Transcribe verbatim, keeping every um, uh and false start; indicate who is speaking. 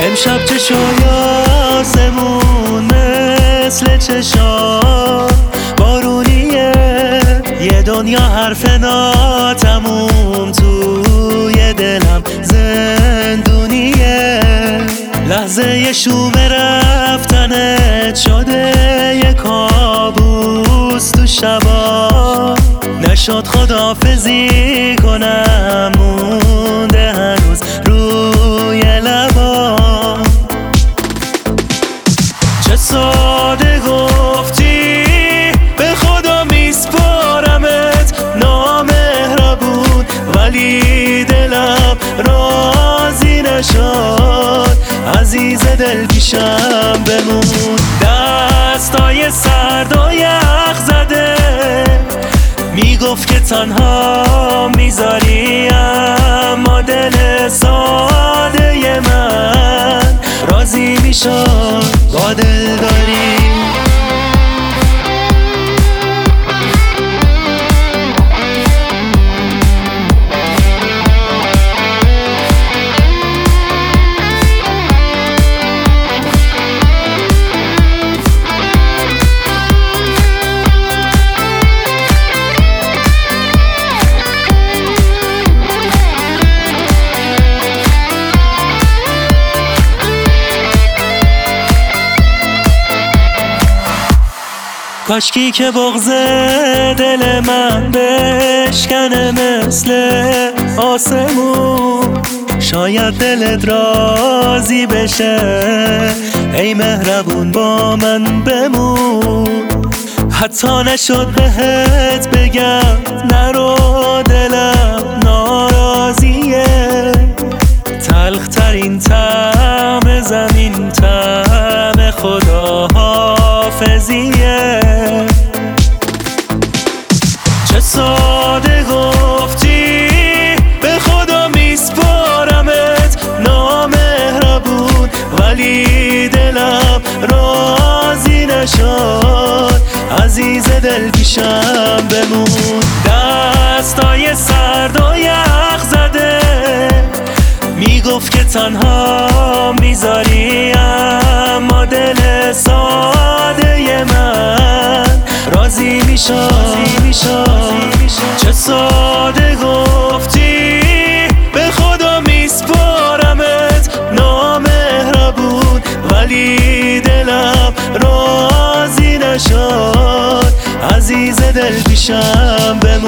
Speaker 1: امشب چشای آسمون مثل چشا بارونیه، یه دنیا حرف ناتموم توی دلم زندونیه. لحظه ی شوم رفتنت شده یه کابوس تو شبا، نشد خداحافظی کنم مونده هنوز روی لبا. چه ساده گفتی به خدا میسپارمت نامهربون، ولی دلم راضی نشد عزیز دل پیشم بمون. دستای سرد و یخ زده میگفت که تنها میذاری، اما دل ساده من راضی میشد با دل داری. کاشکی که بغض دل من بشکنه مثل آسمون، شاید دلت راضی بشه ای مهربون با من بمون. حتی نشد بهت بگم نرو دلم ناراضیه، تلخ ترین طعم زمین طعم خدا حافظیه. چه ساده گفتی به خدا میسپارمت نامهربون، ولی دلم راضی نشد عزیز دل پیشم بمون. دستای سرد و یخ زده میگفت که تنها میذاری، اما دل ساده من راضی میشد. چه ساده گفتی به خدا میسپارمت نامهربون، ولی دلم راضی نشد عزیز دل پیشم بمون.